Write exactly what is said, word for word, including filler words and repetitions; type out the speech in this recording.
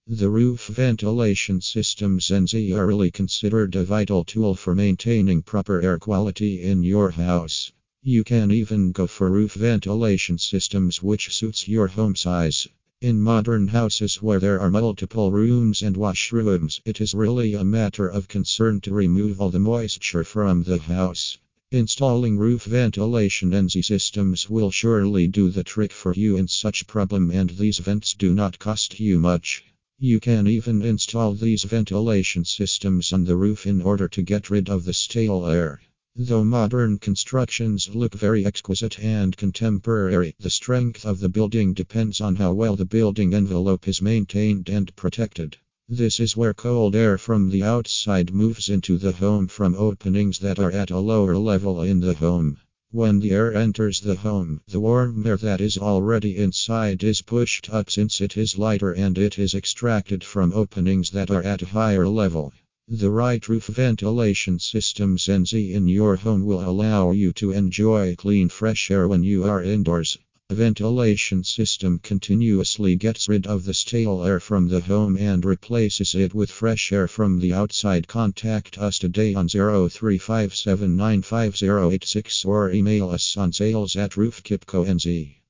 The roof ventilation systems N Z are really considered a vital tool for maintaining proper air quality in your house. You can even go for roof ventilation systems which suits your home size. In modern houses where there are multiple rooms and washrooms, it is really a matter of concern to remove all the moisture from the house. Installing roof ventilation N Z systems will surely do the trick for you in such problem, and these vents do not cost you much. You can even install these ventilation systems on the roof in order to get rid of the stale air. Though modern constructions look very exquisite and contemporary, the strength of the building depends on how well the building envelope is maintained and protected. This is where cold air from the outside moves into the home from openings that are at a lower level in the home. When the air enters the home, the warm air that is already inside is pushed up since it is lighter, and it is extracted from openings that are at a higher level. The right roof ventilation systems N Z in your home will allow you to enjoy clean fresh air when you are indoors. A ventilation system continuously gets rid of the stale air from the home and replaces it with fresh air from the outside. Contact us today on zero three five seven nine five zero eight six or email us on sales at roofkipco dot N Z.